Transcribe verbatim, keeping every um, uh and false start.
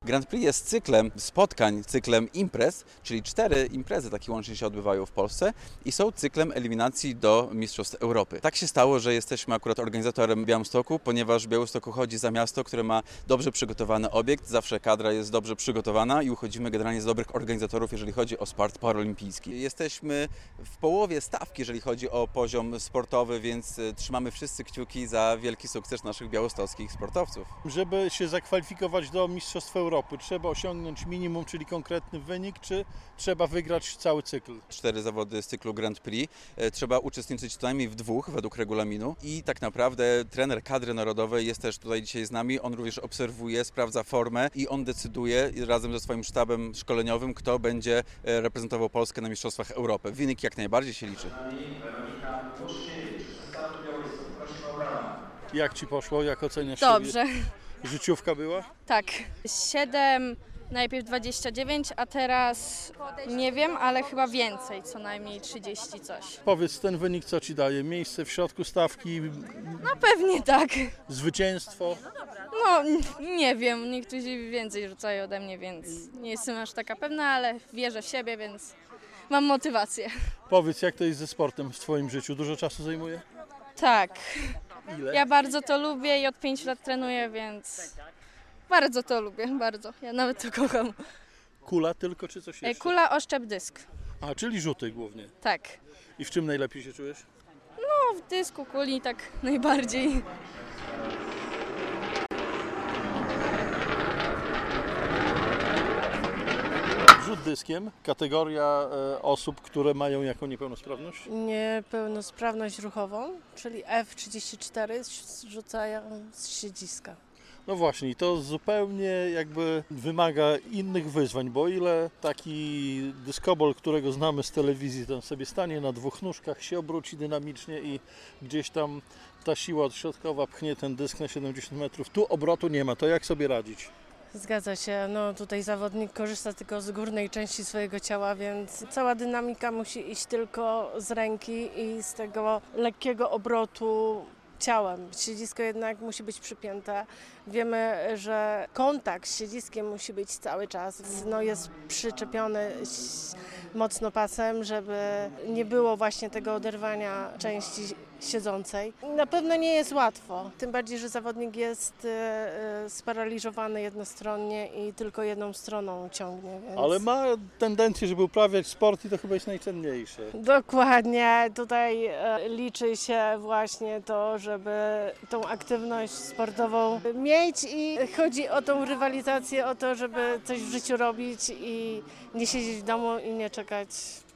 Grand Prix jest cyklem spotkań, cyklem imprez, czyli cztery imprezy takie łącznie się odbywają w Polsce i są cyklem eliminacji do Mistrzostw Europy. Tak się stało, że jesteśmy akurat organizatorem Białymstoku, ponieważ Białystok uchodzi za miasto, które ma dobrze przygotowany obiekt, zawsze kadra jest dobrze przygotowana i uchodzimy generalnie z dobrych organizatorów, jeżeli chodzi o sport paraolimpijski. Jesteśmy w połowie stawki, jeżeli chodzi o poziom sportowy, więc trzymamy wszyscy kciuki za wielki sukces naszych białostockich sportowców. Żeby się zakwalifikować do Mistrzostw Europy, trzeba osiągnąć minimum, czyli konkretny wynik, czy trzeba wygrać cały cykl? Cztery zawody z cyklu Grand Prix. Trzeba uczestniczyć co najmniej w dwóch według regulaminu i tak naprawdę trener kadry narodowej jest też tutaj dzisiaj z nami. On również obserwuje, sprawdza formę i on decyduje razem ze swoim sztabem szkoleniowym, kto będzie reprezentował Polskę na Mistrzostwach Europy. Wynik jak najbardziej się liczy. Jak Ci poszło? Jak oceniasz Dobrze. siebie? Życiówka była? Tak. siedem, najpierw dwadzieścia dziewięć, a teraz nie wiem, ale chyba więcej, co najmniej trzydzieści coś. Powiedz, ten wynik co Ci daje? Miejsce w środku stawki? No pewnie tak. Zwycięstwo? No nie wiem, niektórzy więcej rzucają ode mnie, więc nie jestem aż taka pewna, ale wierzę w siebie, więc mam motywację. Powiedz, jak to jest ze sportem w Twoim życiu? Dużo czasu zajmuje? Tak. Ile? Ja bardzo to lubię i od pięciu lat trenuję, więc bardzo to lubię, bardzo. Ja nawet to kocham. Kula tylko, czy coś jeszcze? Kula, oszczep, dysk. A, czyli rzuty głównie. Tak. I w czym najlepiej się czujesz? No, w dysku, kuli tak najbardziej. Rzut dyskiem, kategoria e, osób, które mają jaką niepełnosprawność? Niepełnosprawność ruchową, czyli F trzydzieści cztery, rzucają z siedziska. No właśnie, i to zupełnie jakby wymaga innych wyzwań, bo o ile taki dyskobol, którego znamy z telewizji, ten sobie stanie na dwóch nóżkach, się obróci dynamicznie i gdzieś tam ta siła odśrodkowa pchnie ten dysk na siedemdziesiąt metrów, tu obrotu nie ma, to jak sobie radzić? Zgadza się, no tutaj zawodnik korzysta tylko z górnej części swojego ciała, więc cała dynamika musi iść tylko z ręki i z tego lekkiego obrotu ciałem. Siedzisko jednak musi być przypięte. Wiemy, że kontakt z siedziskiem musi być cały czas. No jest przyczepiony mocno pasem, żeby nie było właśnie tego oderwania części siedzącej. Na pewno nie jest łatwo, tym bardziej, że zawodnik jest sparaliżowany jednostronnie i tylko jedną stroną ciągnie. Więc... Ale ma tendencję, żeby uprawiać sport i to chyba jest najcenniejsze. Dokładnie, tutaj liczy się właśnie to, żeby tą aktywność sportową mieć i chodzi o tą rywalizację, o to, żeby coś w życiu robić i nie siedzieć w domu i nie czekać